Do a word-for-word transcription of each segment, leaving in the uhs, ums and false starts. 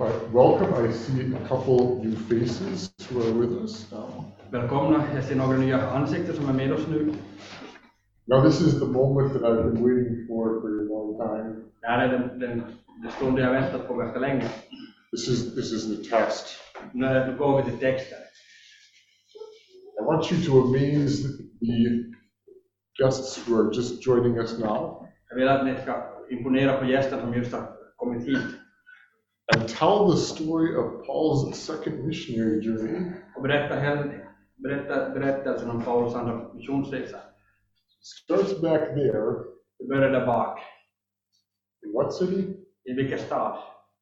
Uh, welcome. I see a couple new faces who are with us now. Välkomna, jag ser några nya ansikten som är med oss nu. Now this is the moment that I've been waiting for for a long time. Det här är den, den, den stund jag har väntat på ganska länge. This is this is the test. Nu, nu går vi till texten. I want you to amaze the guests who are just joining us now. Jag vill att ni ska imponera på gästerna som just har kommit hit. And tell the story of Paul's second missionary journey. Och berätta, berätta berättelsen om Paulus andra missionsresa. Starts back there. Det börjar där bak. In what city? I vilken stad?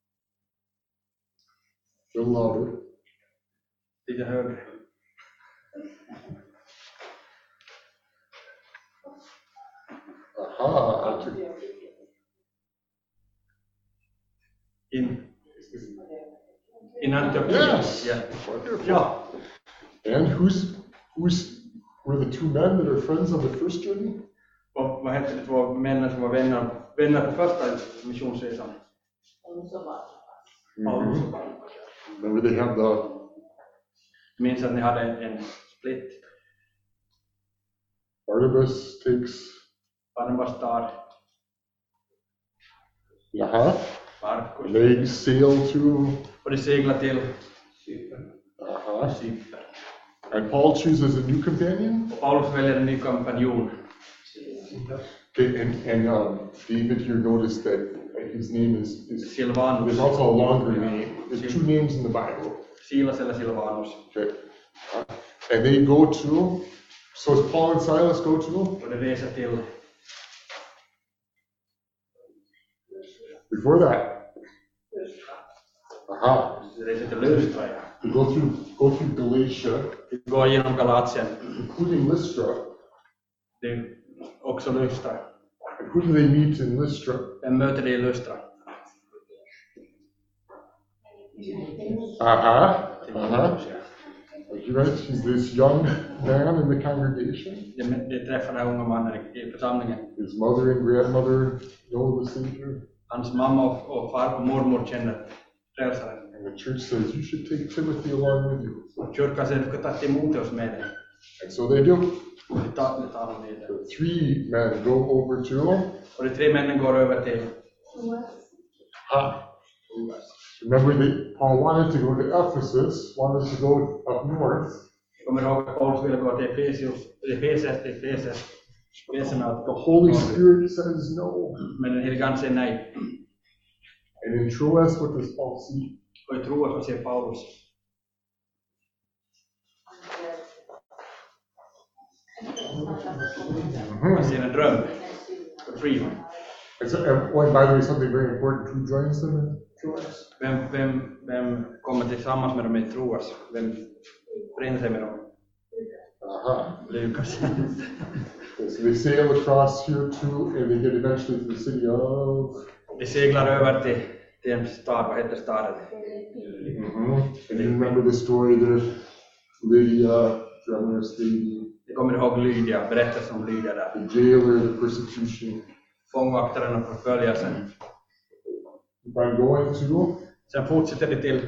A little louder. Lite högre. Aha. I took... In in Antioquia. Yes. Yeah. Wonderful. Ja. And who's who's were the two men that are friends on the first journey? Och vad hette de två männen som var vänner, vänner på första missionsresan? Mm-hmm. Remember they had the. Jag minns att ni hade en split. Barnabas takes. Barnabas tar. Jaha. Markus. They sail to. Och de seglar till Aha. Cypern. And Paul chooses a new companion. Och Paulus väljer en ny kompanjon. Okay, and and um, David here noticed that his name is, is Silvanus. there's also a longer name. There's two names in the Bible. Silas eller Silvanus. Okay. Uh, and they go to. So as Paul and Silas go to. Och de reser till. Before that. Aha. De reser till Lystra. We go through go through Galatia. De går genom Galatien. Including Lystra. Det är också Lystra. And who do they meet in Lystra? Vem möter de i Lystra? Aha. Uh-huh. You're right. He's this young man in the congregation. De, de träffar den unga mannen i församlingen. His mother and grandmother know the Savior. Hans mamma och, och far och mormor känner frälsaren. And the church says you should take Timothy along with you. Och kyrkan säger du ska ta Timoteus med dig. And so they do. Och de tar, de tar honom med dig. The three men go over to. Och de tre männen går över till. Ah. Remember that Paul wanted to go to Ephesus, wanted to go up north. Kommer ihåg att Paulus ville gå till Efesius, Efeses, till Efeses. The Holy Spirit says no. Men den helige Ande säger nej. And in Troas, what does Paul see? Och i Troas vad ser Paulus? Han ser en dröm. A dream. And so, and, oh, and by the way, something very important. Who joins them in Troas? Vem, vem, vem kommer tillsammans med dem i Troas? Vem förenar sig med dem? Aha. Lukas. Okay, so they sail across here too, and they get eventually to the city of. De seglar över till, till en stad, vad heter staden? Mm-hmm. And you remember the story there, Lydia, generous lady. Jag kommer ihåg Lydia, berättelsen om Lydia där. The jailer, the persecution. Fångvaktaren och förföljelsen. By going to. Sen fortsätter det till.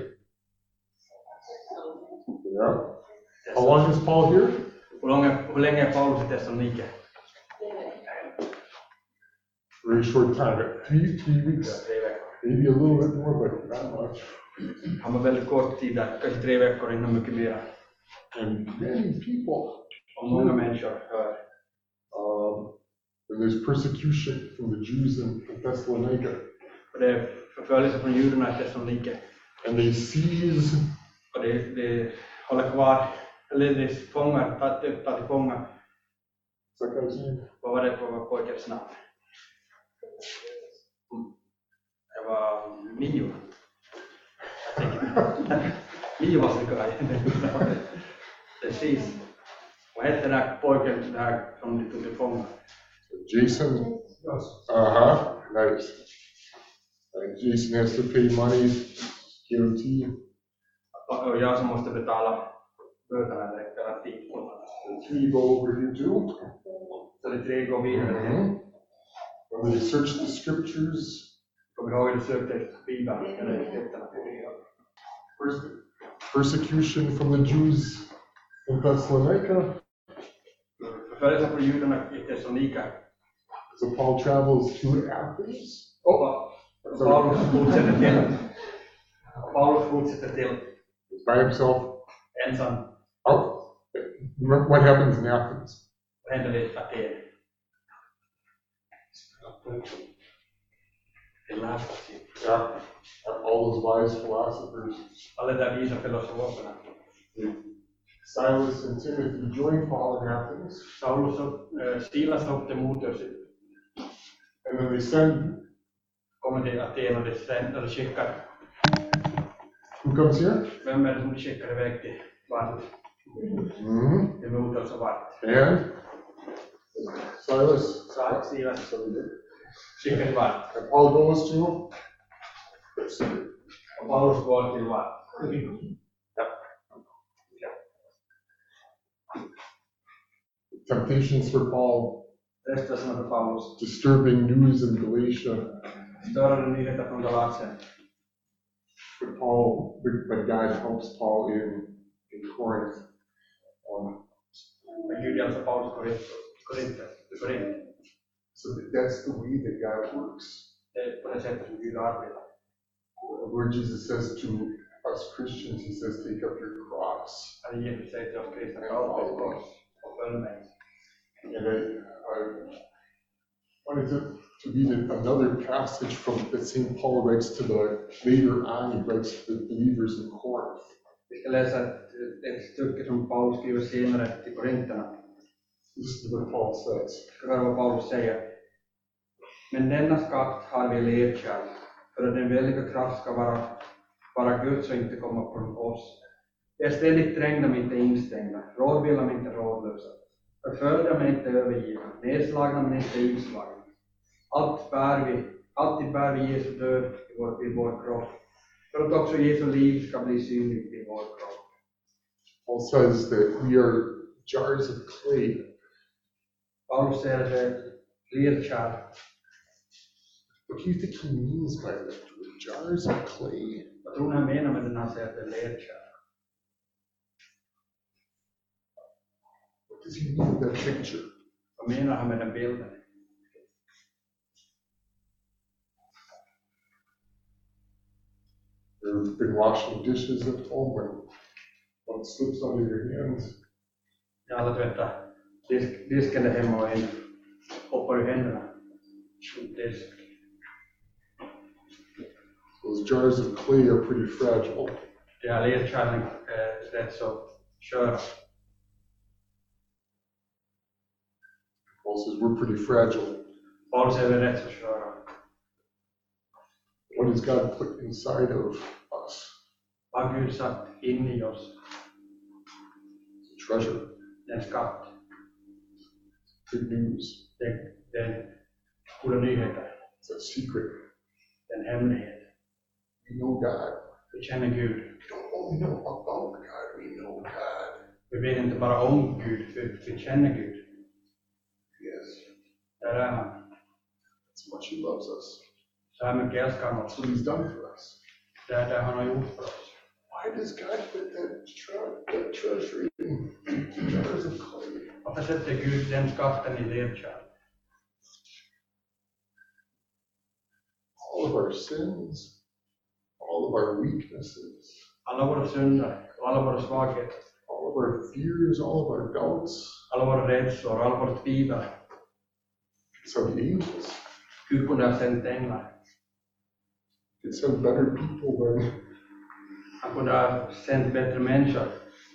Yeah. How long is Paul here? Hur länge, hur länge är Paulus i Thessalonike? Very short time, three, three weeks. Tre veckor. Maybe a little bit more, but not much. Han var väldigt kort tid där, kanske tre veckor innan mycket mer. And many people. Och många människor hör. Um, and there's persecution from the Jews in Thessalonica. Och det är förföljelse från judarna i Thessalonike. And they seize. Och det, det håller kvar, eller det fångar, tar, tar till fånga. Vad var det på pojkens namn? Det var Mio. Mio var så grej. Precis. Vad hette den här pojken där som de tog till fånga? Jason. Yes. Uh-huh. Nice. And Jason has to pay money, guarantee. Och jag som måste betala böterna eller garanti. The three go over here too. Så de tre går vidare. Mm-hmm. When they search the scriptures. Kommer du ihåg att du sökte Bibeln eller skrifterna? persecution from the Jews in Thessalonica. Förföljelse på judarna i Thessalonika. So Paul travels to Athens. Oh, Paulus fortsätter till. Paulus fortsätter till. By himself. Ensam. Oh, what happens in Athens? Vad händer i Aten? Det lär sig. Yeah, all those wise philosophers. Alla där visa filosoferna. Silas and Timothy joined Paul in Athens. Saulus och uh, Silas åkte mot oss. And then they send. Kommer till Aten och det sänder och skickar. Who comes here? Vem är det som skickar iväg till vart? Mm-hmm. Det mot oss och vart. And Silas. Silas. Silas. Skickar till vart. And Paul goes to. Och Paulus går till vart. Temptations for Paul. Frestelserna för Paulus. Disturbing news in Galatia. Störande nyheter från Galatien. But Paul, but God helps Paul in, in Corinth. Um, Men Gud hjälper Paulus Korinthe. Korinthe. So that's the way that God works. Det är på det sättet som Gud arbetar. Where Jesus says to us Christians, he says, take up your cross. Han Jesus säger till oss kristna, ta upp ert kors och följ mig. And I, I wanted to, to read another passage from that Saint Paul writes to the, later on, he writes to the believers in Corinth. Vi ska läsa ett, ett stycke som Paulus skriver senare till Korinterna. Listen to what Paul says. Ska höra vad Paulus säger. Men denna skatt har vi ledkärl, för att den väldiga kraft ska vara, vara Guds och inte komma från oss. Vi är ständigt trängda men inte instängda, rådvilla men inte rådlösa, förföljda men inte övergivna, nedslagna men inte inslagna. Allt bär vi, alltid bär vi Jesu död i vår, i vår kropp, för att också Jesu liv ska bli synligt i vår kropp. Paul says that we are jars of clay. Paulus säger att det är ledkärl. What do you think he means by that? Jars of clay? Vad tror ni han menar med den han säger att det är ledkärl? What does he mean with that picture? Vad menar han med den bilden? You've been washing dishes at home and one slips under your hands. Ja, alla tvättar disk, disken där hemma och en hoppar ur händerna. Disk. Those jars of clay are pretty fragile. Det här ledkärlen är rätt så sköra. Paul says we're pretty fragile. Paulus är väl rätt så sköra. What has God put inside of us? Vad har Gud satt in i oss? It's a treasure. Den skatt. Good news. Den, den goda nyheter. It's a secret. Den hemlighet. We know God. Vi känner Gud. We don't only know about God, we know God. Vi vet inte bara om Gud, vi, vi känner Gud. Yes. Där är han. That's much he loves us. Så här mycket älskar han oss. That's what he's done for us. Det är det han har gjort för oss. Why does God put that, tre- that treasure in jars of clay? Varför sätter Gud den skatten i ledkärl? All of our sins, all of our weaknesses, Alla våra synder och alla våra svagheter. all of our fears, all of our doubts. Alla våra rädslor, alla våra tvivel. Some angels. Gud kunde ha sänt änglar. It's some better people than Han kunde ha sänt bättre människor.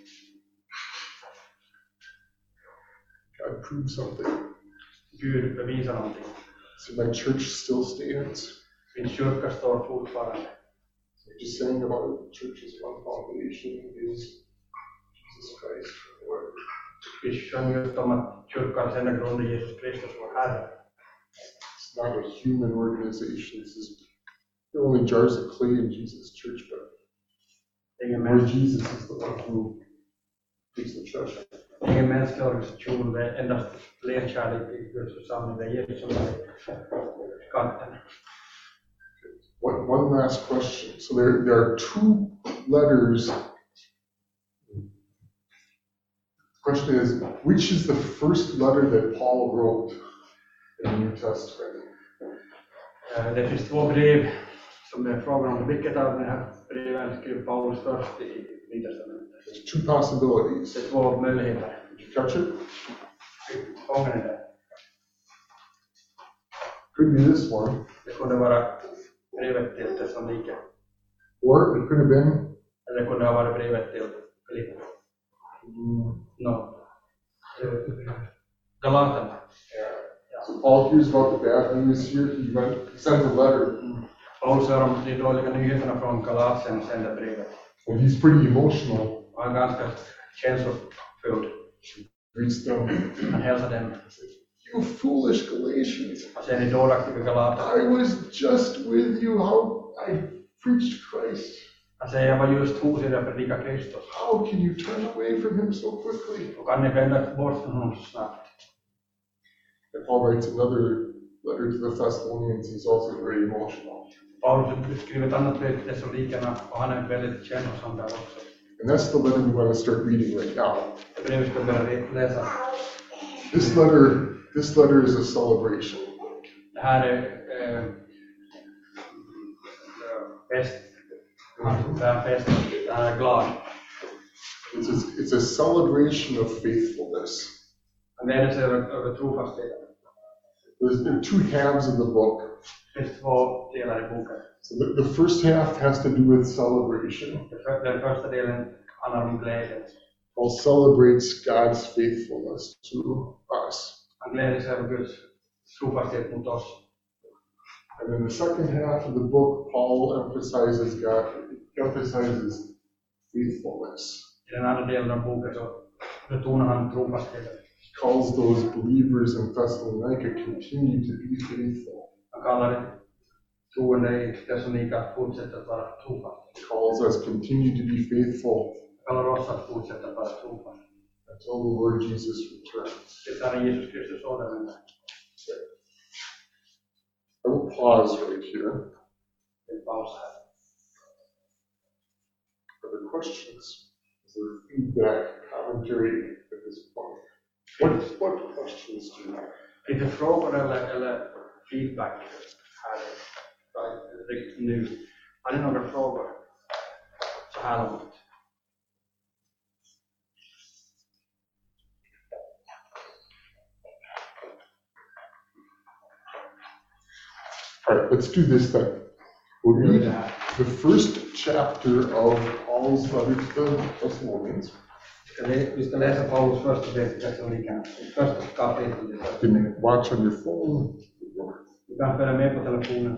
God proved something. Gud bevisar någonting. So my church still stands. Min kyrka står fortfarande. We just sang about it. Church's one foundation is Jesus Christ, Lord. Vi sjöng just om att kyrkans enda grund är Jesus Kristus, vår Herre. It's not a human organization. This is they're only jars of clay in Jesus' church, but Ingen, Lord mäns Jesus is the one who takes the treasure. ingen mänsklig organisation, det är endast ledkärlek i Guds församling. Det är Jesus som är skatten. One, one last question. So there, there are two letters question is, which is the first letter that Paul wrote in the New Testament? Eh, Det finns två brev som det är frågan om. Vilket av de här breven skrev Paulus först i Nya testamentet? There's two possibilities. Det är två möjligheter. Did you catch it? Fångar ni det? Could be this one, Det kunde vara brevet till Thessalonike. or it could have been Eller det kunde ha varit brevet till Filippo. mm, No. Galaterna. so Paul hears about the bad news here. He went, he sent a letter, Paulus hör om de dåliga nyheterna från Galatien och sänder brevet. and he's pretty emotional. Och han är ganska känslofylld. Greets them. Han hälsar dem. You foolish Galatians! Han säger, ni dåraktiga Galater. I was just with you. How I preached Christ. Han säger, jag var just hos er och predikade Kristus. How can you turn away from him so quickly? Och kan ni vända bort från honom så snabbt? And Paul writes another letter to the Thessalonians. He's also very emotional. Paulus skriver ett annat brev till Thessalonikerna och han är väldigt känslosam där också. And that's the letter we want to start reading right now. Det brevet ska vi börja läsa. This letter, this letter is a celebration. Det här är eh, fest. Det är en fest. Det här är glad. It's a, it's a celebration of faithfulness. Han gläder sig över, över trofastheten. There's, there are two halves of the book. Det finns två delar i boken. So the, the first half has to do with celebration. Den för- Den första delen handlar om glädje. Paul celebrates God's faithfulness to us. Han gläder sig över Guds trofasthet mot oss. And in the second half of the book, Paul emphasizes God, emphasizes faithfulness. I den andra delen av boken så betonar han trofastheten. He calls those believers in Thessalonica continue to be faithful. Han kallar det troende i Thessalonika att fortsätta att vara trofast. He calls us continue to be faithful Han kallar oss att fortsätta att vara trofast. until the Lord Jesus returns. Det är Jesus Kristus återvänder. I will pause right here. Det är paus här. Are there questions? Is there feedback, commentary at this point? What, what questions do you have? Finns det frågor eller, eller feedback här right, nu? Har ni några frågor så här långt? All right, let's do this then. We'll read the first chapter of Paul's letter to the Thessalonians. Ska vi, vi ska läsa Paulus första brev till Thessalonikerna, första kapitlet. You can watch on your phone. Du kan följa med på telefonen.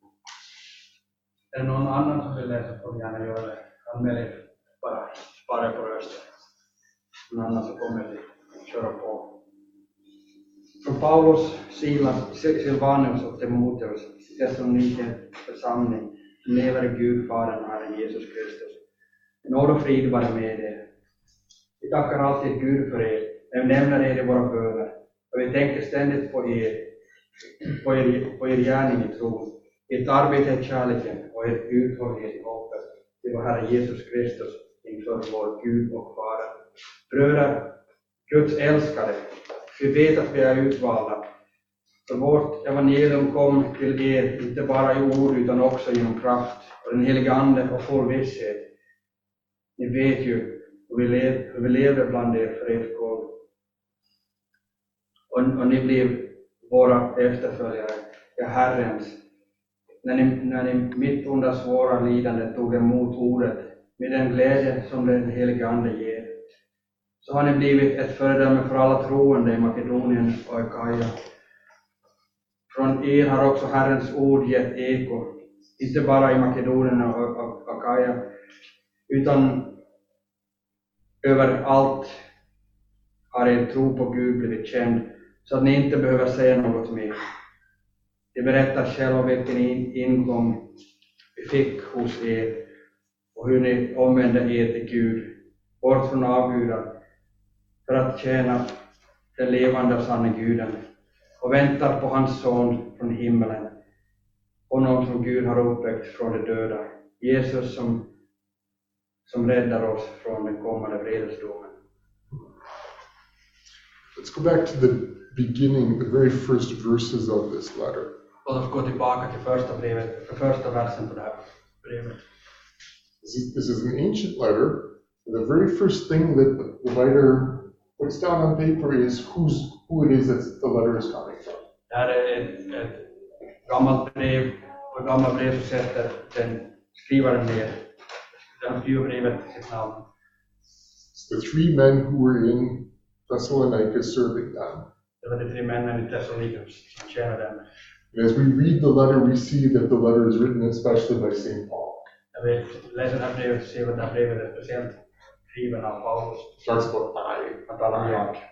Är det någon annan som vill läsa får gärna göra det. Anmäl er, bara spara på rösten. Någon annan så kommer vi köra på. Från Paulus, Silas, Silvanus och Timoteus, Thessaloniker församling, som lever i Gud, Fadern och Herren Jesus Kristus. Nåd och frid vare med er. Vi tackar alltid Gud för er, när vi nämner er i våra böner. Och vi tänker ständigt på er, på er, på er gärning i tron, ert arbete i kärleken och er uthållighet i hoppet till vår Herre Jesus Kristus inför vår Gud och Fader. Bröder, Guds älskade, vi vet att vi är utvalda. För vårt evangelium kom till er inte bara i ord utan också genom kraft och den heliga Ande och full visshet. Ni vet ju hur vi, lev, hur vi levde bland er för ert skull. Och, och ni blev våra efterföljare, ja Herrens. När ni, när ni mitt under svåra lidande tog emot ordet med den glädje som den heliga Ande ger, så har ni blivit ett föredöme för alla troende i Makedonien och Akaja. Från er har också Herrens ord gett eko, inte bara i Makedonien och Akaja, utan överallt har er tro på Gud blivit känd, så att ni inte behöver säga något mer. Ni berättar själva vilken ingång vi fick hos er och hur ni omvände er till Gud, bort från avgudar, för att tjäna den levande och sanne Guden, och väntar på hans son från himmelen, honom som Gud har uppväckt från de döda, Jesus som, som räddar oss från den kommande vredesdomen. Let's go back to the beginning, the very first verses of this letter. Låt oss gå tillbaka till första brevet, för första versen på det här brevet. This is, this is an ancient letter. The very first thing that the writer puts down on paper is who's, who it is that the letter is coming from. Det här är ett, ett gammalt brev, och i gamla brev så sätter den skrivaren ner, den skriver brevet sitt namn. It's the three men who were in Thessalonica serving them. Det var de tre männen i Thessaloniki som tjänade dem. And as we read the letter, we see that the letter is written especially by Saint Paul. När vi läser det här brevet så ser vi att det här brevet är speciellt skriven av Paulus. It starts about I. Han talar om jag.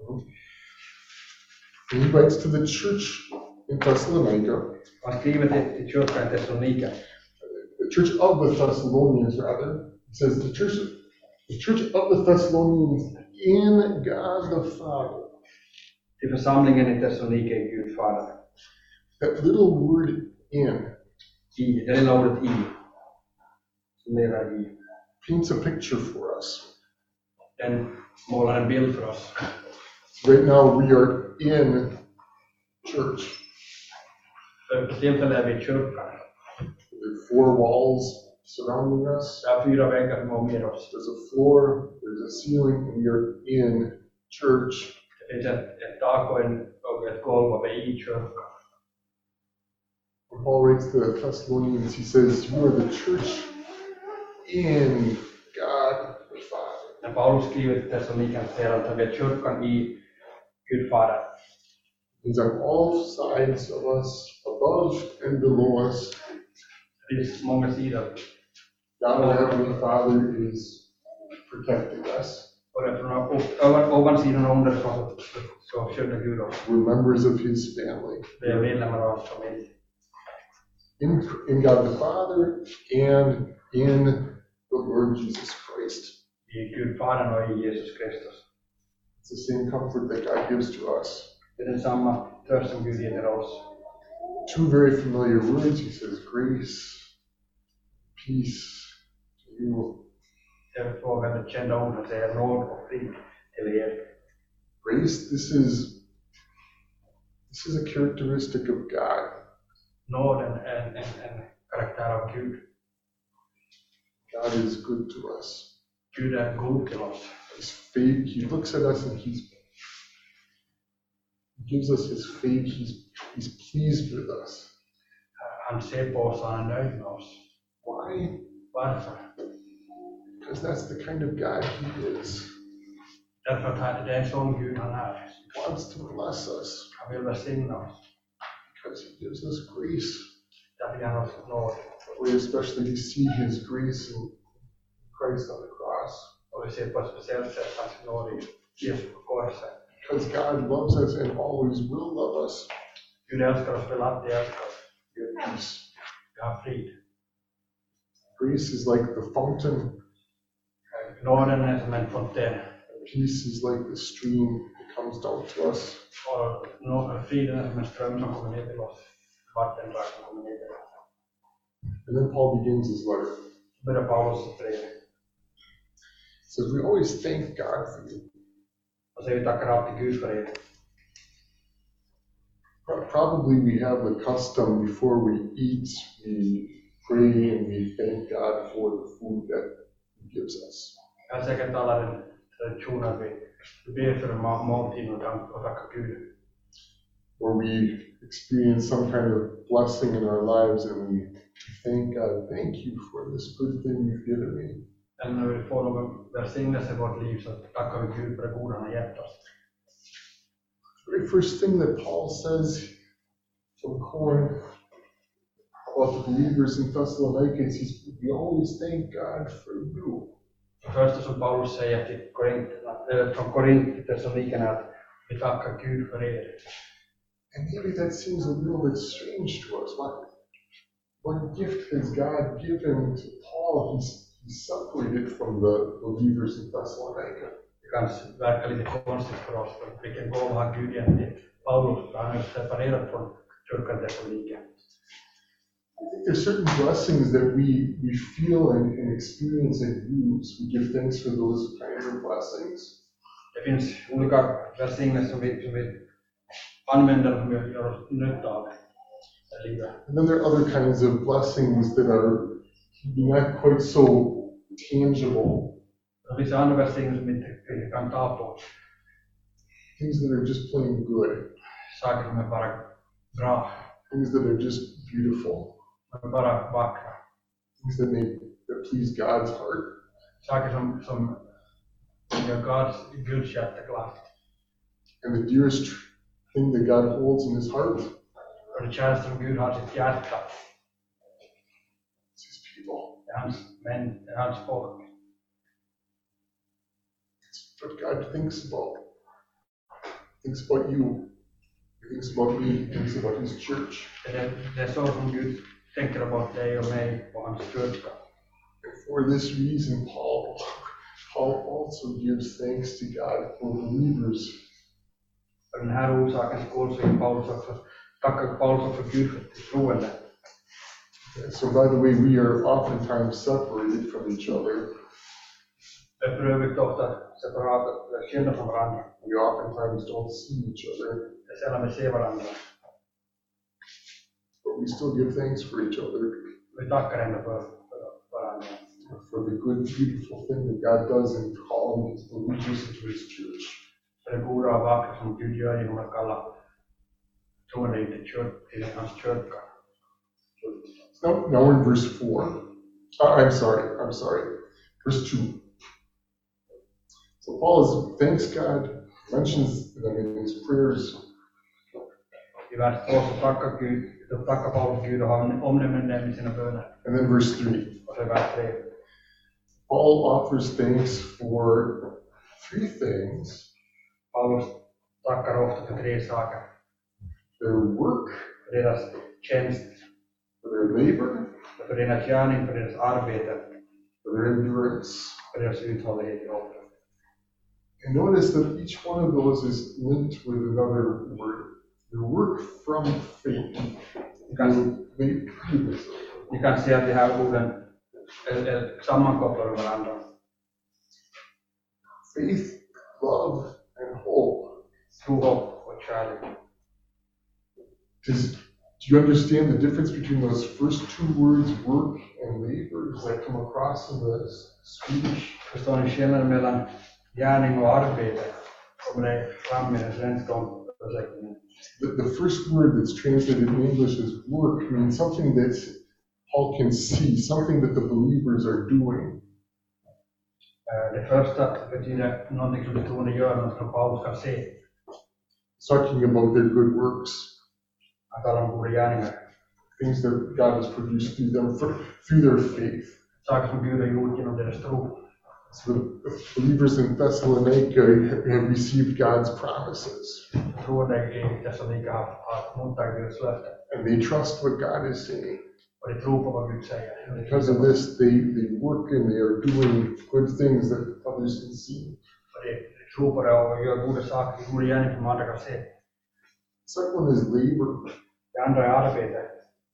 And he writes to the church in Thessalonica, Han skriver till, till kyrkan i Thessaloniki. the church of the Thessalonians rather. He says the church, the church of the Thessalonians in God the Father. Till församlingen i Thessaloniki är Gud Fader. That little word in I, det lilla ordet i, som lever i, paints a picture for us. den målar en bild för oss. Right now we are in church. För på tillfället är vi i kyrkan. There are four walls surrounding us. Det är fyra väggar som omger oss. There's a floor, there's a ceiling, and we are in church. Det finns ett, ett tak och, en, och ett golv och vi är i kyrkan. When Paul writes to the Thessalonians, he says, you are the church in God the Father. När Paulus skriver till Thessaloniki säger han att vi är kyrkan i Gud Fader. He's on all sides of us, above and below us. Det finns många sidor. God our Heavenly Father is protecting us. Och det är från ovan, ovansidan och under så, så skyddar Gud oss. We're members of His family. Vi är medlemmar av hans familj. In, in God the Father and in the Lord Jesus Christ. I Gud Fadern och i Jesus Kristus. It's the same comfort that God gives to us. Det är densamma tröst som Gud ger oss. Two very familiar words. He says, grace, peace to you. Det är två väldigt kända ord. Han säger nåd och frid till er. Grace, this is this is a characteristic of God. Nåden är en, en, en karaktär av Gud. God is good to us. Gud är god till oss. His faith, He looks at us and He's He gives us His faith. He's He's pleased with us. Han ser på oss och han är nöjd med oss. Why? Varför? Because that's the kind of God He is. Därför att det är en sån Gud han är. He wants to bless us Han vill välsigna oss. because He gives us grace. Därför ger han oss nåd. We especially see His grace in Christ on the cross. Och vi ser på ett speciellt sätt hans nåd i Jesus på korset. Because God loves us and always will love us. Gud älskar oss, vill alltid älska oss. We have peace. Vi har frid. Grace is like the fountain. Nåden är som en fontän. Peace is like the stream that comes down to us. Och nå- friden är som en ström som kommer ner till oss. Vattenverk som kommer ner till oss. And then Paul begins his letter. Så börjar Paulus sitt brev. He says, we always thank God for you. Och säger vi tackar alltid Gud för er. Pro- Probably we have the custom before we eat, we pray and we thank God for the food that He gives us. Jag har säkert alla den tradition att vi vi ber för en ma- måltid och tack- och tackar Gud. Or we experience some kind of blessing in our lives and we thank God, thank you for this good thing you've given me. Eller när vi får någon välsignelse i vårt liv så tackar vi Gud för det goda han har gett oss. The very first thing that Paul says from Corinth about the believers in Thessalonica is he's, we always thank God for you. Det första som Paulus säger till Korinterna, eller från Korint till Thessalonikerna är att vi tackar Gud för er. And maybe that seems a little bit strange to us. What, what gift has God given to Paul? He's, he's separated from the believers in Thessalonica. Det kan verka lite konstigt för oss, för vilken gåva har Gud gett till Paulus? Han är separerad från kyrkan Thessaloniki. I think there's certain blessings that we, we feel and, and experience and use. We give thanks for those kinds of blessings. Det finns olika välsignelser som vi, som vi använder som vi gör nytta av i livet. And then there are other kinds of blessings that are not quite so tangible. Det finns andra välsignelser som vi inte kan ta på. Things that are just plain good. Saker som är bara bra. Things that are just beautiful. Som är bara vackra. Things that make that please God's heart. Saker som, som gör Guds, Guds hjärta glatt. And the dearest thing that God holds in his heart Och det käraste som Gud har sitt hjärta. is his people. Det är hans män, det är hans folk. It's what God thinks about. He thinks about you. He thinks about me. He thinks about his church. Det är, det är så som Gud tänker about dig och mig och hans kyrka. And for this reason, Paul, Paul also gives thanks to God for believers. För den här orsaken skull så är Paulus också, tackar Paulus också för Gud för troende. So by the way, we are oftentimes separated from each other. Det är för övrigt ofta separata, skilda från varandra. We oftentimes don't see each other, Det är sällan vi ser varandra. but we still give thanks for each other, Vi tackar ändå för, för varandra. for the good, beautiful thing that God does in calling his believers into his church. För det goda och vackra som Gud gör genom att kalla troende till, kyrk, till hans kyrka. Now, now we're in verse four. Uh, I'm sorry, I'm sorry. Verse two. So Paul is, thanks God, mentions them in his prayers. I vers två så tackar Gud, så tackar Paulus Gud och han omnämner dem i sina böner. And then verse three. Och så i vers tre. Paul offers thanks for three things: Paulus tackar ofta för tre saker. their work, För deras tjänst, for their labor, för deras gärning, för deras arbete, for their endurance. för deras uthållighet i hoppet. And notice that each one of those is linked with another word. Their work from faith. Ni kan, They, ni kan se att de här orden är, är sammankopplade med varandra. faith, love, and hope. Tro, hopp och kärlek. Does, do you understand the difference between those first two words, work and labor? Does that come across in the Swedish? Förstår ni skillnaden mellan gärning och arbete? Kommer det fram i den svenska översättningen? The, the first word that's translated in English as work means something that Paul can see, something that the believers are doing. Det första betyder någonting som de troende gör, något som Paulus kan se. It's talking about their good works, Han talar om goda gärningar. things that God has produced through them, for, through their faith. Saker som Gud har gjort genom deras tro. So the believers in Thessalonica have received God's promises, Troende i Thessalonika har, har mottagit Guds löfte. and they trust what God is saying. Och de tror på vad Gud säger. Because of this, they, they work and they are doing good things that others can see. Och de tror på det och gör goda saker, goda gärningar som andra kan se. Second one is labor. Det andra är arbete.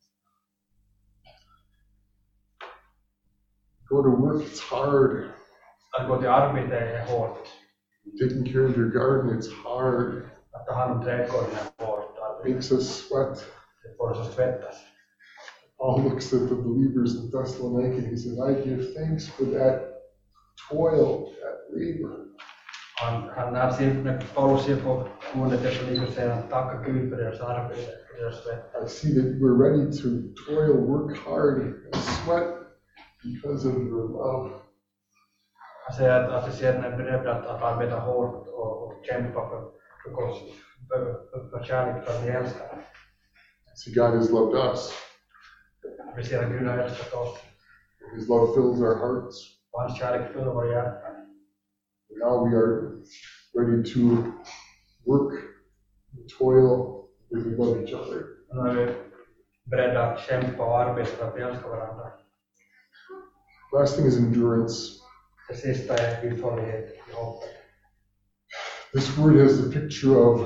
Go to work, it's hard. Att gå till arbete är hårt. Taking care of your garden, it's hard. Att ta hand om trädgården är hårt. It makes us sweat. Det får oss att svettas. Paul looks at the believers in Thessalonica and he says, I give thanks for that toil, that labor. Han, han, när, ser, när Paulus ser på troende Thessalonika säger han tackar Gud för deras arbete, för deras svett. I see that we're ready to toil, work hard, and sweat because of your love. Han säger att, att de sedan är beredda att, att arbeta hårt och, och kämpa för, för, oss, för, för, för kärlek, för att vi älskar. See, God has loved us. Vi ser att Gud har älskat oss. His love fills our hearts. Och hans kärlek fyller våra hjärtan. Now we are ready to work, toil, because we love each other. Och nu är vi beredda att kämpa och arbeta för att vi älskar varandra. Last thing is endurance. Det sista är uthållighet i hoppet. This word has the picture of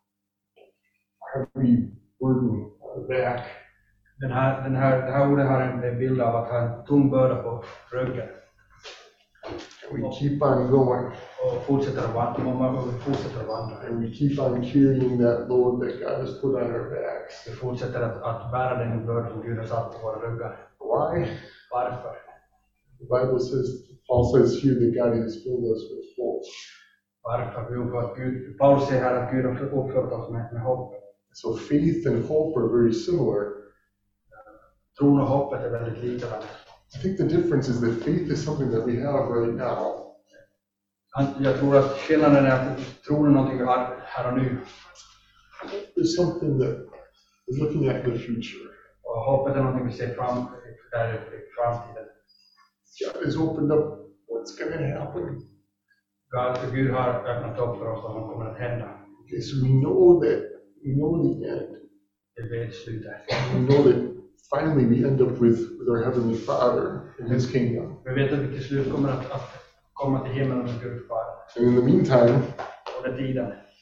heavy burden on the back. Den här, den här, det här ordet har en bild av att ha en tung börda på ryggen. And we keep on going. och fortsätter att vandra, man fortsätter att vandra. And we keep on carrying that load that God has put on our backs. Vi fortsätter att, att bära den börda som Gud har satt på våra ryggar. Why? Varför? The Bible says, Paul says here that God has filled us with hope. Varför? Jo, för att Gud, Paulus säger här att Gud har uppfört oss med, med hopp. So faith and hope are very similar. Tron och hoppet är väldigt lika varandra. I think the difference is that faith is something that we have right now. Jag tror att skillnaden är att tron är någonting vi har här och nu. It's something that is looking at the future. Och hoppet är någonting vi ser fram, där i framtiden. God has opened up what's going to happen. God, Gud har öppnat upp för oss vad som kommer att hända. Okay, so we know that, we know the end. Det vet slutet. We know that finally we end up with, with our Heavenly Father in His kingdom. Vi vet att vi till slut kommer att, att komma till himlen med Gud Fader. And in the meantime, Under tiden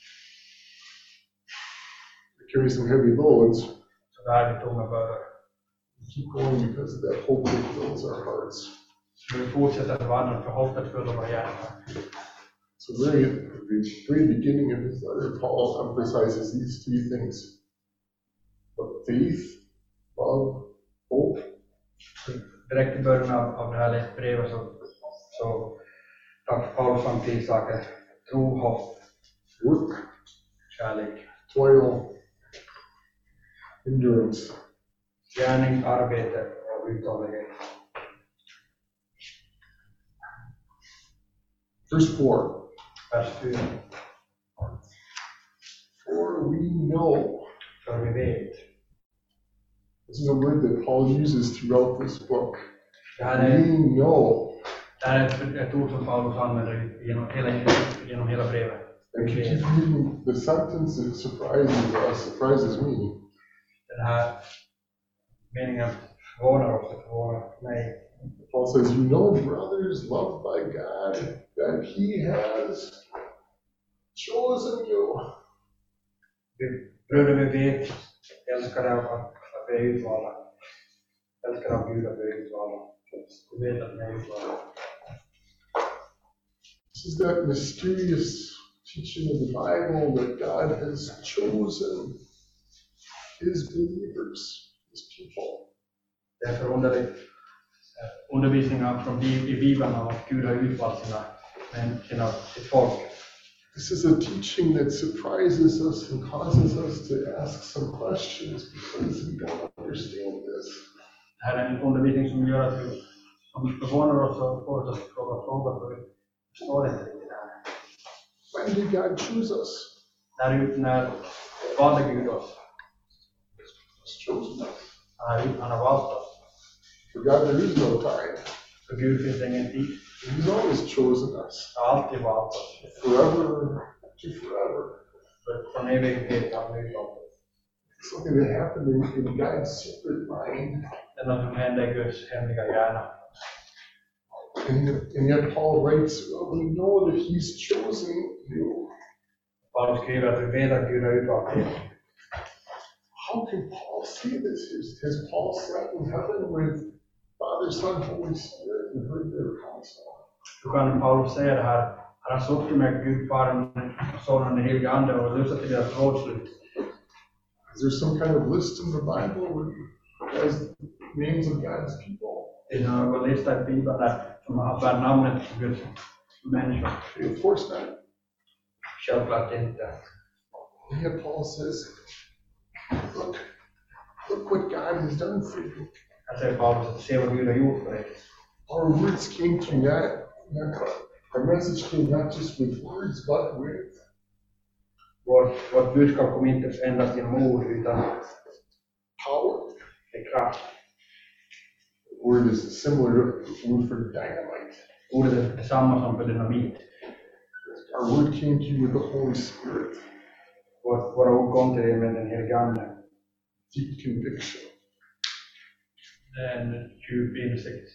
we carry some heavy loads. så bär vi tunga bördor. We keep going because of that hope that fills our hearts. Så vi fortsätter att vandra för hoppet fyller våra hjärtan. So very, at the very beginning of his letter, Paul emphasizes these three things. But faith, love, hope. Direkt i början av, av det här brevet så, så tar Paulus fram tre saker. Tro, hopp, Work, kärlek. toil, endurance. Gärning, arbete och uthållighet. Verse four. Vers fyra. For we know. För vi vet. This is a word that Paul uses throughout this book. Det här är, We know. det här är ett, ett ord som Paulus använder genom hela, genom hela brevet. And if you keep reading the sentence, it surprises us, surprises me. Den här meningen förvånar oss, det förvånar mig. Paul says, you know, brothers, loved by God, that He has chosen you. Bröder, vi vet, älskade av att vi är utvalda. Älskade av Gud att vi är utvalda. Vi vet att vi är utvalda. This is that mysterious teaching of the Bible that God has chosen His believers, His people. Det är förunderligt. Undervisningar från i Bibeln om att Gud har utvalt sina, sina, sitt folk. This is a teaching that surprises us and causes us to ask some questions because we don't understand this. Det här är en undervisning som gör att vi som förvånar oss och får oss att fråga frågor för vi förstår inte riktigt det här. When did God choose us? När, när valde Gud oss? He's chosen us. Han har, han har valt oss. For God there is no time. För Gud finns det ingen tid. He's always chosen us. Han har alltid valt oss. Forever to forever. Från evighet har han utvalt oss. It's something that happened in, in God's secret mind. Det är något som händer i Guds hemliga hjärna. And, and yet Paul writes, well, we know that He's chosen you. Paulus skriver att vi vet att Gud har utvalt er. How can Paul say this? Has, has Paul sat in heaven with Father, Son, Holy Spirit and heard their counsel? Hur kan Paulus säga det här? Han har suttit med Gud, Fadern, Sonen och den helige Ande och lyssnat till deras rådslut. Is there some kind of list in the Bible where it has names of God's people? Det är någon lista i Bibeln där som har bär namnet på Guds människor. Of course not. Självklart inte. And yet Paul says, look, look what God has done for you. Jag säger Paulus att se vad Gud har gjort för dig. Our words came to you not, not our message came not just with words, but with Vårt, vårt budskap kom inte endast genom ord utan power. med kraft. The word is a similar word for dynamite. Ordet är detsamma som för dynamit. Our word came to you with the Holy Spirit. Vårt, våra ord kom till dig med den helige Ande. Deep conviction. En djup insikt.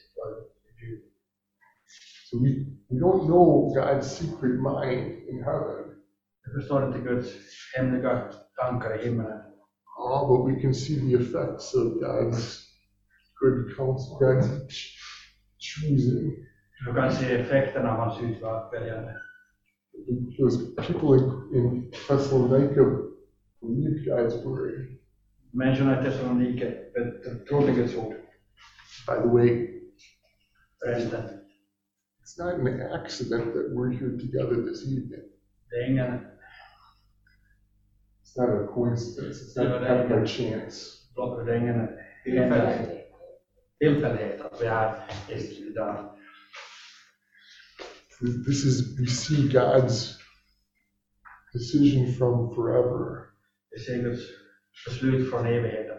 So we, we don't know God's secret mind in heaven. Jag förstår inte Guds hemliga tankar i himlen. Oh, but we can see the effects of God's good counsel, God's choosing. Du kan se effekterna av hans utväljande. Those people in, in Thessalonica believed God's word. Människorna i Thessalonike trodde Guds ord. By the way, Förresten, it's not an accident that we're here together this evening. det är ingen It's not a coincidence. It's not No, happened by no. chance. det är ingen tillfällighet. Tillfällighet att vi är idag. This is, we see God's decision from forever. Vi ser Guds beslut från evigheten.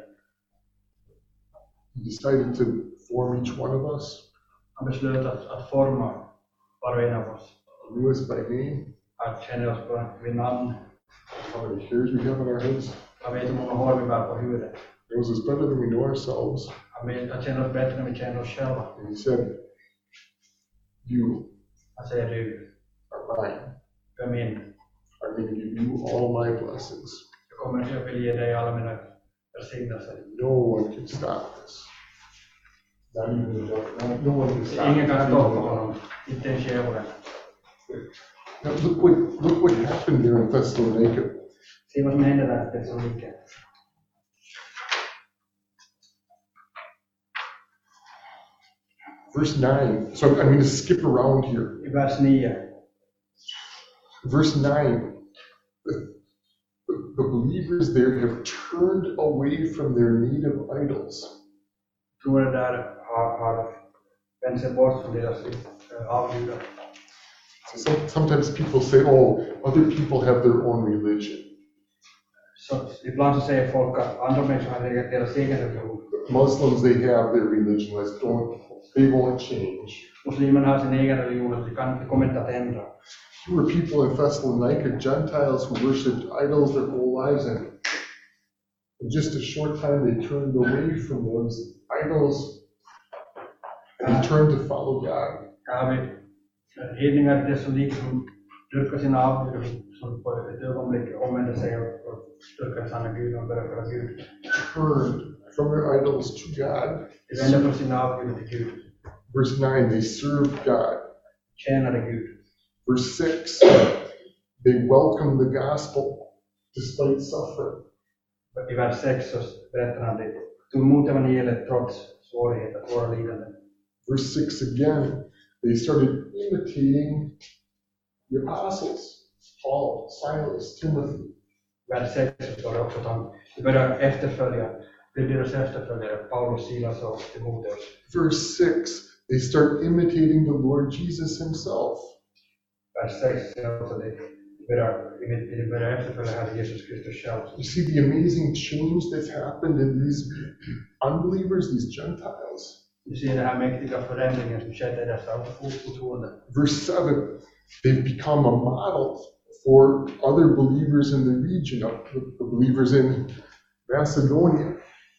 He decided to form each one of us, Han beslöt att, att forma var och en av oss. knew us by name, Att känna oss på, vid namn. how many hairs we have on our heads, Han vet hur många hår vi bär på huvudet. knows us better than we know ourselves. Han vet att känna oss bättre än vi känner oss själva. And he said, you Han säger du are mine. är min. I'm going to give you all my blessings. Jag kommer att jag vill ge dig alla mina välsignelser. No one can stop this. Not even the devil. No, no one can stop Ingen kan stoppa this. honom. Inte ens djävulen. Now look what look what happened there in Thessalonica. Se vad som hände där i Thessalonike. Verse nine. So I'm going to skip around here. I vers nio. Verse nine. The, the, the believers there have turned away from their need of idols. Tror det där har, har vänt sig bort från deras uh, avgudar. So some, sometimes people say, oh, other people have their own religion. Så ibland så säger folk att andra människor har deras egen religion. Muslims, they have their religion. Let's don't, they won't change. Muslimerna har sin egen religion och de, kan, de kommer inte att ändra. Here were people in Thessalonica, Gentiles who worshipped idols their whole lives, and in just a short time they turned away from those idols and they turned to follow God. Här har vi hedningar i Thessalonike som dyrkar sina avgudar som på ett ögonblick omvänder sig och dyrkar sanna Gud och börjar följa Gud. Turned from their idols to God. De vänder från sina avgudar till Gud. Verse nine, they served God. Tjänade Gud. Verse six, they welcomed the gospel despite suffering. I vers sex så berättar han det. Tog emot evangeliet trots svårigheter, svåra lidanden. Verse six again, they started imitating the apostles, Paul, Silas, Timothy. Vers sex så står det också att han börjar efterfölja, det blir deras efterföljare, Paulus, Silas och Timoteus. Verse six, they start imitating the Lord Jesus himself. Vers sex är också det. De börjar, de börjar efterfölja Herre Jesus Kristus själv. You see the amazing change that's happened in these unbelievers, these Gentiles. Du ser den här mäktiga förändringen som skedde i dessa otroende. Verse seven, they've become a model for other believers in the region, of the, the believers in Macedonia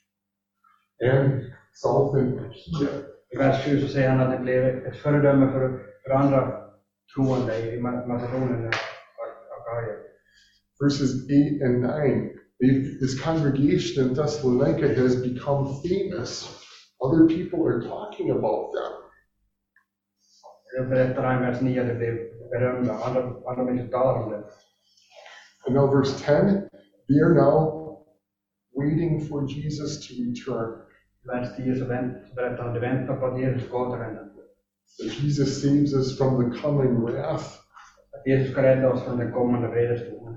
and South and Achaia. I vers sju så säger han att det blev ett föredöme för, för andra troende i Macedonien och Akaia. Verses eight and nine, they've, this congregation in Thessalonica has become famous. Other people are talking about them. Jag berättar han i vers nio att det blev berömda. Andra, andra människor talar om det. And now verse ten, they are now waiting for Jesus to return. I vers tio så, vänt, så berättar han att de väntar på att Jesus ska återvända. That Jesus saves us from the coming wrath. Att Jesus ska rädda oss från den kommande vredesdomen.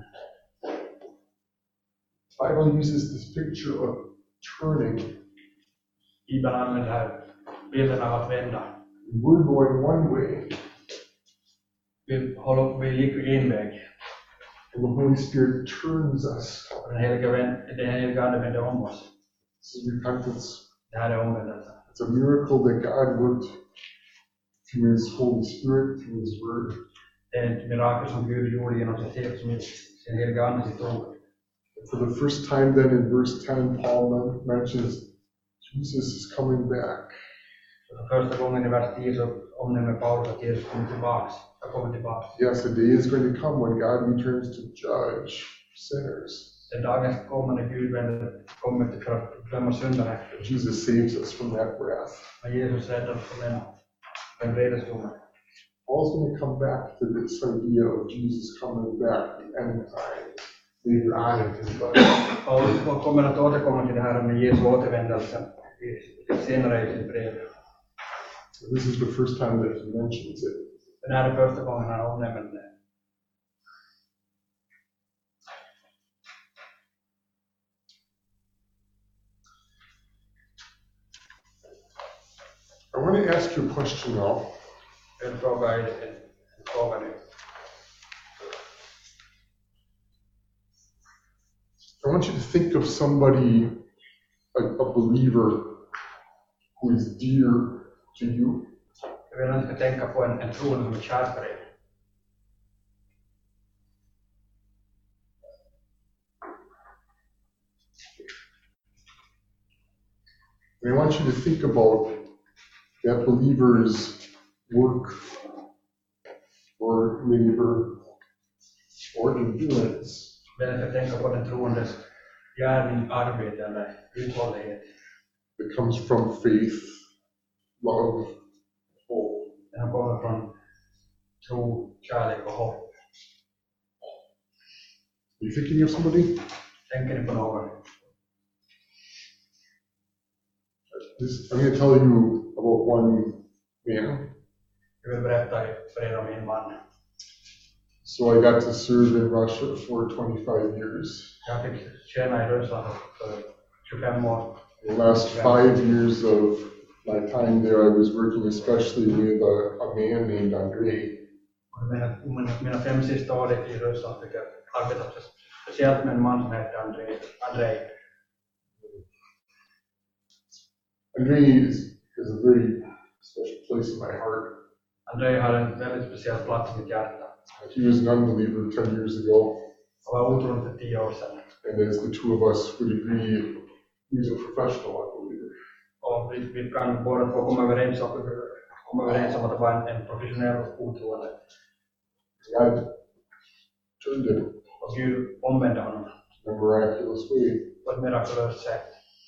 The Bible uses this picture of turning. Bibeln använder här bilden av att vända. We're going one way, Vi, håller, vi gick en väg. and the Holy Spirit turns us. Och den heliga, vän- den heliga Ande vänder om oss. This is repentance. Det här är omvändelse. It's a miracle that God worked through His Holy Spirit, through His Word. Det är ett mirakel som Gud gjorde genom sitt hel- som sin heliga Ande, sitt ord. For the first time then in verse ten, Paul men- mentions Jesus is coming back. Så första gången i vers tio så omnämner Paulus att Jesus kommer tillbaks. Jag kommer tillbaks. Yes, a day is going to come when God returns to judge sinners. Den dagen ska komma när Gud vänder, kommer till för att döma syndare. Jesus saves us from that wrath. Men Jesus räddar oss från den, den vredesdomen. Paul Paul's going to come back to this idea of Jesus coming back, the end times, later on in his life. Paulus kommer att återkomma till det här med Jesu återvändelse i- senare i sitt brev. This is the first time that he mentions it. Det här är första gången han omnämner det. I want to ask you a question now. En fråga är en en fråga nu. I want you to think of somebody, a, a believer, who is dear to you. Jag vill att ni ska tänka på en, en troende som är kär för er. And I want you to think about that believer's work or labor or endurance. Jag vill att ni ska tänka på den troendes gärning, arbete eller uthållighet. That comes from faith, love, hope. Den har kommit från tro, kärlek och hopp. Are you thinking of somebody? Tänker ni på någon? This, I'm going to tell you about one man. Jag vill berätta för er om en man. So I got to serve in Russia for twenty-five years. Jag fick tjäna i Ryssland för tjugofem år. The last five years of my time there, I was working especially with a, a man named Andrei. Och Mina, mina, mina fem sista år i Ryssland fick jag arbeta speciellt med en man som hette Andrei. Andrei. Andrei is, is a very special place in my heart. Andrei har en väldigt speciell plats i mitt hjärta. He was an unbeliever ten years ago, Han var otroende för tio år sedan. and as the two of us would agree, he was a professional unbeliever. Och vi, vi kan båda två komma överens om, komma överens om att det var en, en professionell otroende. God turned him Och Gud omvände honom in a miraculous way. på ett mirakulöst sätt.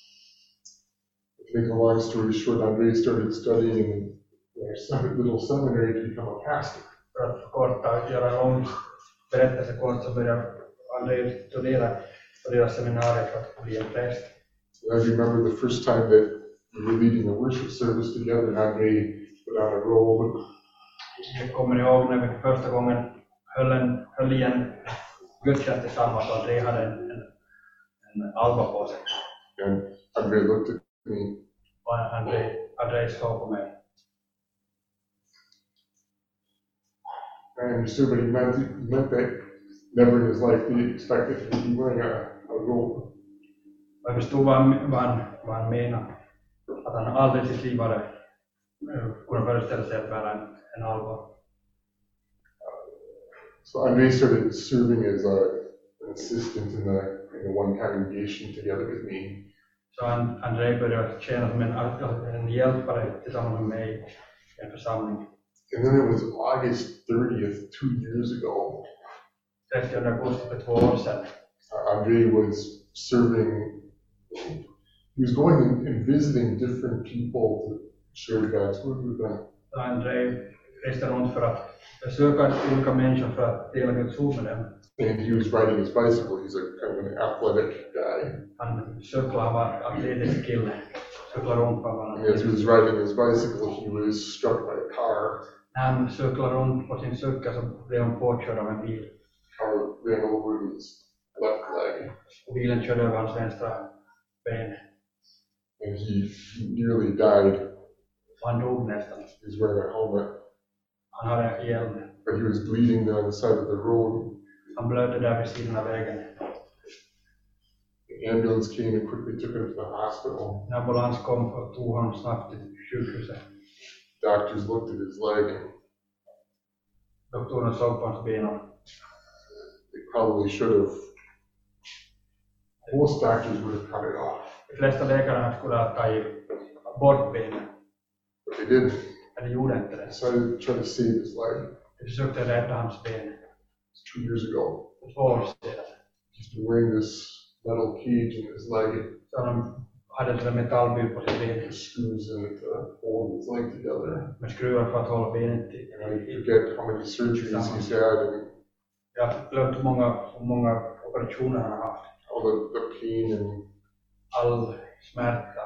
To make a long story short, Andrei started studying in our sem- little seminary to become a pastor. För att förkorta, göra en lång berättelse kort, så började Andrei studera på deras seminarier för att bli en präst. I remember the first time that we were leading a worship service together, and Andrei put on a robe. Jag kommer ihåg när vi första gången höll, en, höll i en gudstjänst tillsammans och Andrei hade en, en, en alba på sig. And Andrei looked at me, Och Andrei, Andrei såg på mig. I understood what he meant. He meant that never in his life did he expect it to be wearing a, a robe. Och jag förstod vad han, vad han, vad han menade. Att han aldrig i sitt liv hade eh, kunnat föreställa sig att bära en, en alba. So Andrei started serving as a, an assistant in the, in the one congregation together with me. Så han, Andrei började tjäna som en, en hjälpare tillsammans med mig i en församling. And then it was August thirtieth, two years ago. trettionde augusti för två år sedan. Uh, Andrei was serving, he was going and, and visiting different people to share God's word with them. Så Andrei reste runt för att besöka olika människor för att dela Guds ord med dem. And he was riding his bicycle. He's a kind of an athletic guy. Han cyklade, han var atletisk kille. Cyklade runt på And varandra. as he was riding his bicycle, he was struck by a car. När han cyklade runt på sin cykel så blev han påkörd av en bil. Car ran over his left leg, Och bilen körde över hans vänstra ben. and he nearly died. Och han dog nästan. He was wearing a helmet, Han hade hjälm. but he was bleeding there on the side of the road. Han blödde där vid sidan av vägen. The ambulance came and quickly took him to the hospital. När ambulans kom och tog honom snabbt till sjukhuset. Doctors looked at his leg, and Doktorn såg på hans ben och they probably should have. Most doctors would have cut it off, de flesta läkarna skulle ha tagit bort benen. but they didn't. Men de gjorde inte They det. decided to try to save his leg. De försökte rädda hans ben. It's two years ago. För två år sedan. He's been wearing this metal cage in his leg. Så de hade en sån där metallbit på sitt ben screws in it to hold his leg together. med skruvar för att hålla benet i. And I forget how many surgeries he's had and Jag har glömt hur många, hur många operationer han har haft. all the, the pain and All smärta.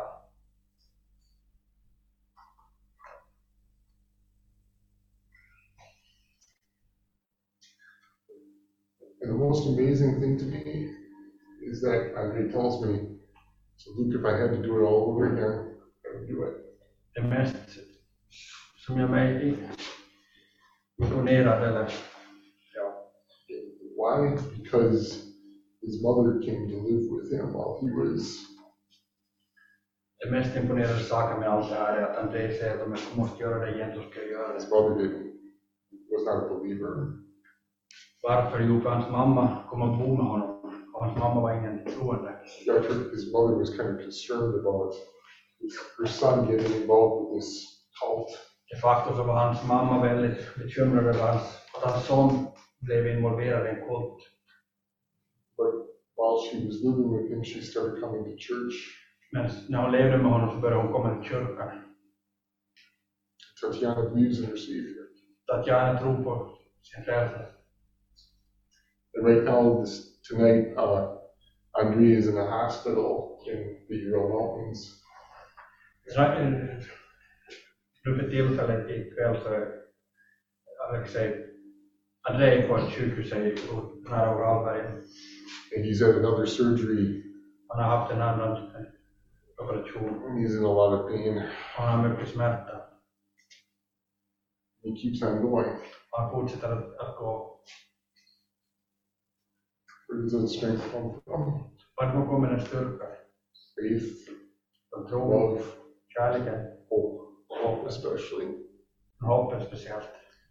And the most amazing thing to me is that Andre tells me, so Luke, if I had to do it all over again, I would do it. Det mest som gör mig imponerad eller ja. Why? Because his mother came to live with him while he was. Det mest imponerande saken med allt det här är att André säger att om jag måste göra det igen så ska jag göra det. His mother didn't, was not a believer. Varför? Jo, för hans mamma kom att bo med honom och hans mamma var ingen troende. Dr. His mother was kind of concerned about his, her son getting involved with this cult. De facto så var hans mamma väldigt bekymrad över hans, att hans son blev involverad i en kult. But while she was living with him, she started coming to church. Men när hon levde med honom så började hon komma till kyrkan. Tatiana believes in her Savior. Tatjana tror på sin frälsare. And right now, this, tonight, uh, Andre is in a hospital in the Ural Mountains. Nu för tillfället ikväll så är Alexej, André är på ett sjukhus nära Uralbergen. And he's had another surgery. Han har haft en annan operation. And he's in a lot of pain. Han har mycket smärta. He keeps on going. Han fortsätter att, att gå. Where does that strength come from? Vart kommer den styrka? Faith, Från tron, love, kärleken, hope, hope especially. hoppet speciellt.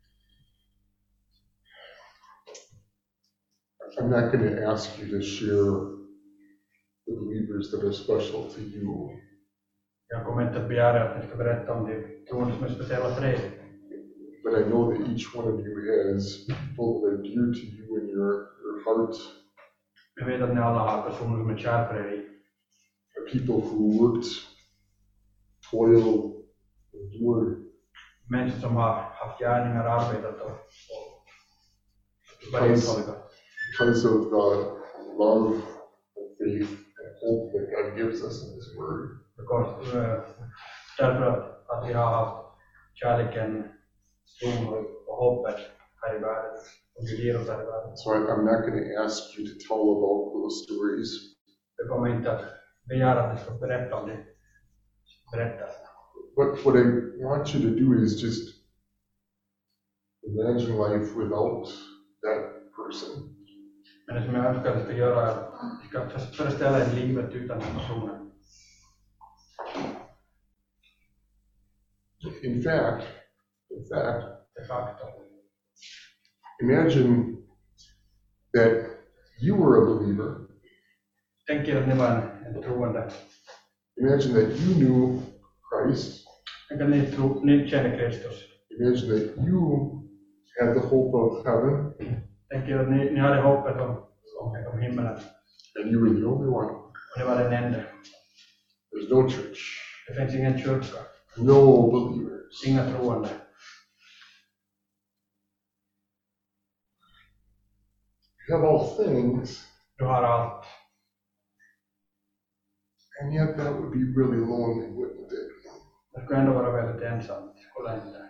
I'm not going to ask you to share the believers that are special to you. Jag kommer inte att begära att ni ska berätta om de troende som är speciella för er. But I know that each one of you has people that are dear to you in your, your heart. Jag vet att ni alla har personer som är kär för er. People who worked, toiled, endured. Människor som har haft gärningar, arbetat och, och because, because of the love and faith and hope that God gives us in His Word. Because, uh, därför att, att vi har haft kärleken, tron och hoppet här i världen. Och Gud ger oss här i världen. So I, I'm not going to ask you to tell about those stories. Jag kommer inte att begära att ni ska berätta om det. Berätta. But what I want you to do is just imagine life without that person. Men det som jag önskar att ni ska göra är att ni ska föreställa er livet utan den personen. In fact, in fact, De facto. imagine that you were a believer. Tänk er att ni var en, en troende. Imagine that you knew Christ. Tänk att ni, tro, ni känner Kristus. Imagine that you had the hope of heaven. Tänk er att ni, ni hade hoppet om, om, om himmelen. And you were the only one. Och ni var den enda. There's no church. Det finns ingen kyrka. No believers. Inga troende. You have all things. Du har allt. And yet that would be really lonely, wouldn't it? Det skulle ändå vara väldigt ensamt. Kolla inte.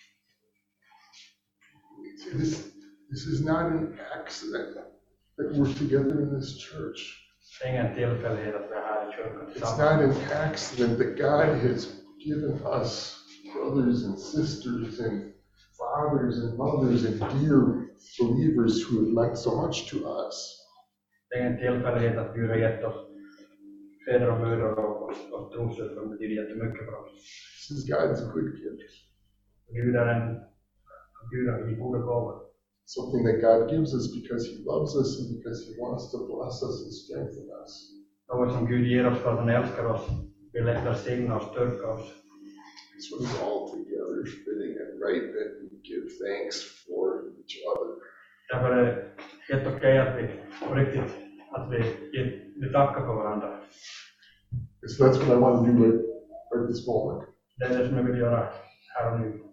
See, this, this is not an accident that we're together in this church. Det är ingen tillfällighet att vi är här i kyrkan It's tillsammans. not an accident that God has given us brothers and sisters and fathers and mothers and dear believers who have meant so much to us. Det är ingen tillfällighet att Gud har gett oss fäder och mödrar och, och trosor som betyder jättemycket för oss. This is God's good gift. Gud är en Gud har gett goda gåvor. Something that God gives us because He loves us and because He wants to bless us and strengthen us. Något som Gud ger oss för att han älskar oss, vill välsigna och styrka oss. So it's all together fitting and right that we give thanks for each other. Därför är det helt okej att vi, på riktigt, att vi, vi tackar för varandra. So that's what I want to do right, right this moment. Det är det som jag vill göra här och nu.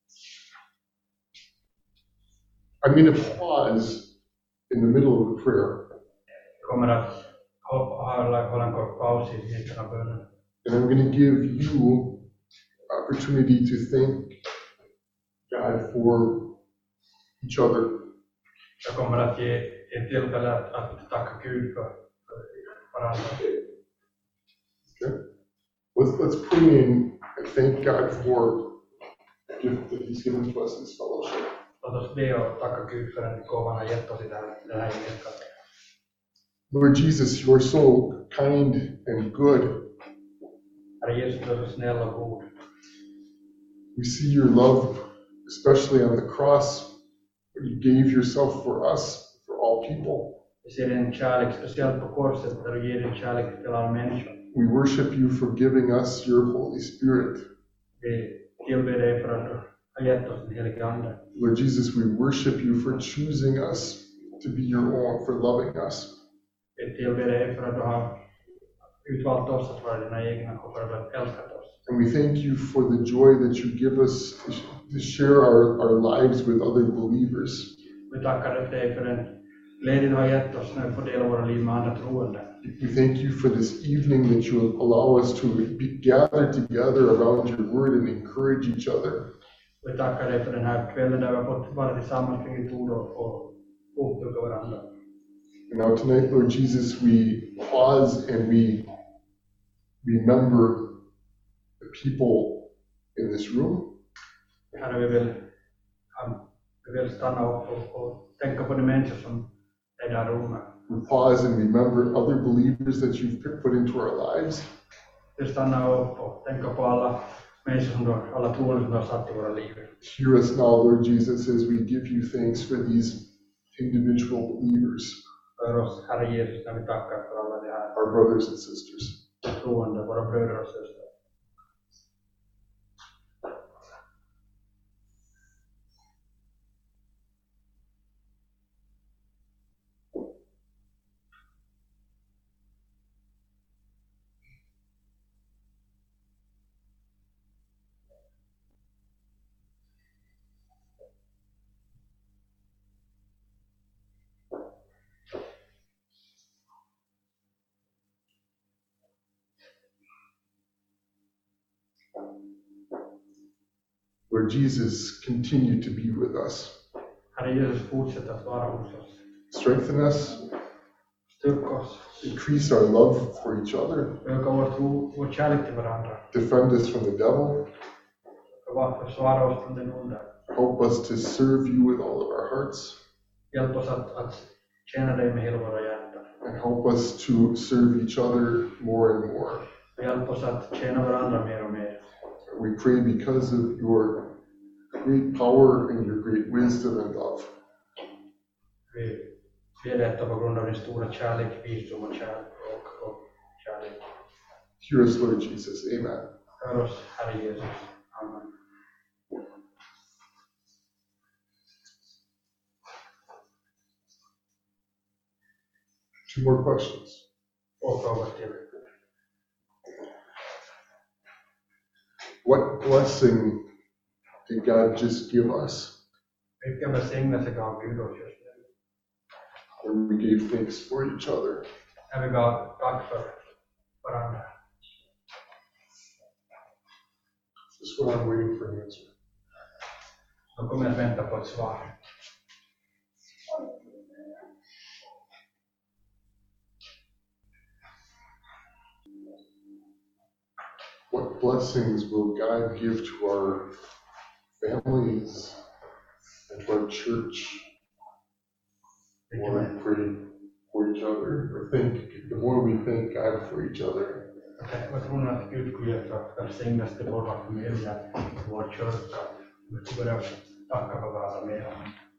I'm going to pause in the middle of the prayer. Jag kommer att hålla, hålla en kort paus i mitten av bönen. And I'm going to give you opportunity to thank God for each other. Jag kommer att ge er tillfälle att, att tacka Gud för, för varandra. Okay? Let's, let's pray in and thank God for the gift that He's given to us in this fellowship. Låt oss be och tacka Gud för den gåvan han gett oss i den här, den här gemenskapen. Lord Jesus, you are so kind and good. Herre Jesus, du är så snäll och god. We see your love, especially on the cross, where you gave yourself for us, for all people. Vi ser din kärlek speciellt på korset där du ger din kärlek till alla människor. We worship you for giving us your Holy Spirit. Vi tillber dig för att du har gett oss den helige Ande. Lord Jesus, we worship you for choosing us to be your own, for loving us. Vi tillber dig för att du har utvalt oss att vara dina egna och för att du har älskat oss. And we thank you for the joy that you give us to share our, our lives with other believers. Vi tackar dig för den glädje du har gett oss när vi får dela våra liv med andra troende. We thank you for this evening that you allow us to be gathered together around your word and encourage each other. Vi tackar dig för den här kvällen där vi har fått vara tillsammans kring ditt ord och uppbygga varandra. And now tonight, Lord Jesus, we pause and we remember the people in this room. Herre, vi vill, vi vill stanna upp och, och tänka på de människor som är i det här rummet. We pause and remember other believers that you've put into our lives. Vi stannar upp och tänka på alla människor som du, alla troende som du har satt i våra liv. Hear us now, Lord Jesus, as we give you thanks for these individual believers, För oss, Herre Jesus, när vi tackar för alla de här our brothers and sisters. troende, våra bröder och systrar. Lord Jesus, continue to be with us. Herre Jesus, fortsätt att vara hos oss. Strengthen us, Styrk oss. increase our love for each other, Öka vår tro, vår kärlek till varandra. defend us from the devil, Försvara oss från den onda. help us to serve you with all of our hearts, Hjälp oss att, att tjäna dig med hela våra hjärtan. and help us to serve each other more and more. Och hjälp oss att tjäna varandra mer och mer. We pray because of your great power and your great wisdom and love. Vi ber detta på grund av din stora kärlek, visdom och kärlek. Och, och kärlek. Hear us, Lord Jesus. Amen. Hör oss, Herre Jesus. Amen. Two more questions. Och frågor till. What blessing did God just give us Vilken välsignelse gav Gud oss just nu? when we gave thanks for each other? När vi gav tack för varandra. This is what I'm waiting for an answer. Då kommer jag att vänta på ett svar. What blessings will God give to our families and to our church the more we pray for each other, or think, the more we thank God for each other? Vad tror ni att Gud skulle ge för välsignelse till våra familjer, vår kyrka? Vi ska börja tacka för varandra mer.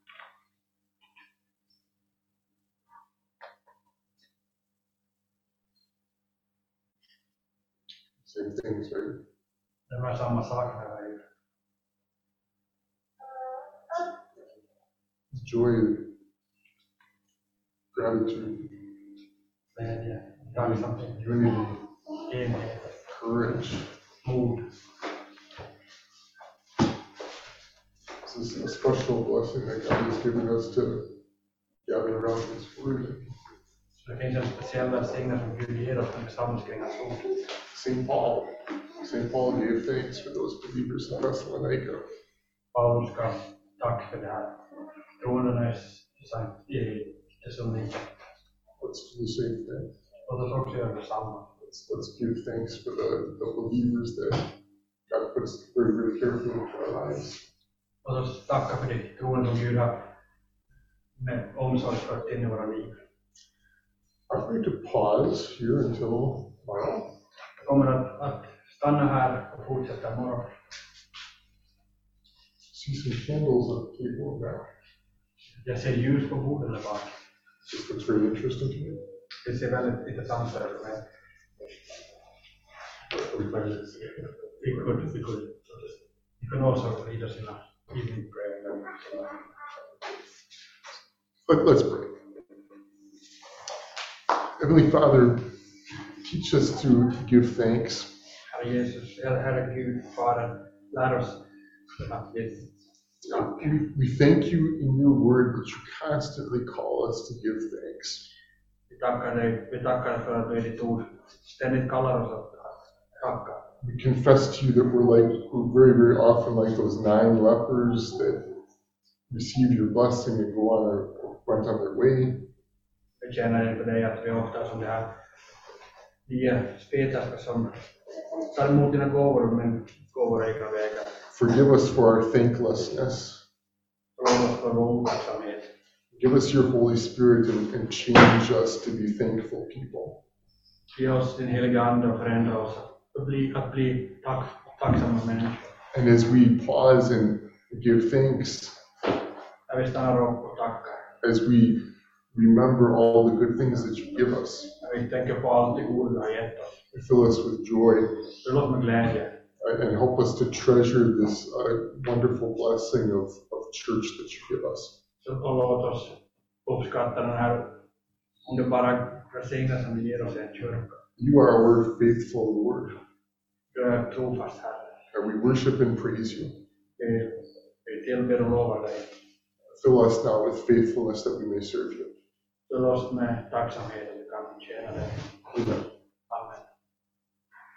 Same things, right? Det var samma sak här. Joy, gratitude, Glädje, tacksamhet, unity, enhet, courage. mod. This is a special blessing that God has given us to gather around His Word. Så det finns en speciell välsignelse som Gud ger oss när vi samlas kring hans ord. Saint Paul, Saint Paul gave thanks for those believers in Thessalonica. Paulus gav tack för det här. Troende i Thessalonika. Let's do the same thing. Låt oss också göra detsamma. Let's, let's give thanks for the, the believers that God puts very, very carefully into our lives. Låt oss tacka för det troende som Gud har med omsorg fört in i våra liv. I'm going to pause here until tomorrow. Jag kommer att, att stanna här och fortsätta imorgon. See some candles on the table now. Jag ser ljus på bordet där bak. This looks very interesting to me. Det ser väldigt intressant ut för mig. Are we planning to see it? Vi kunde, vi kunde. Vi kunde också lead us in a evening prayer. Let, let's pray. Heavenly Father, teach us to give thanks. Herre Jesus, Herre Gud, Fader, lär oss att ge tack. We, we thank you in your word that you constantly call us to give thanks. Vi tackar dig, vi tackar dig för att du i ditt ord ständigt kallar oss att tacka. We confess to you that we're like, we're very, very often like those nine lepers that received your blessing and go on our, went on their way. Vi känner inför dig att vi ofta som det här nio spetälska som tar emot dina gåvor men går våra egna vägar. Forgive us for our thanklessness. Förlåt oss för vår otacksamhet. Give us your Holy Spirit and, and change us to be thankful people. Ge oss din heliga Ande och förändra oss att bli, att bli tack, tacksamma människor. And as we pause and give thanks, När vi stannar upp och tackar. as we remember all the good things that you give us, När vi tänker på allt det goda du har gett oss. fill us with joy, Fyll oss med glädje. and help us to treasure this uh, wonderful blessing of, of church that you give us. Så och låt oss uppskatta den här underbara välsignelsen du ger oss i en kyrka. You are our faithful Lord, Du är trofast Herre. and we worship and praise you. Vi, vi tillber och lovar dig. Fill us now with faithfulness that we may serve you. Fyll oss med tacksamhet att vi kan tjäna dig. Amen.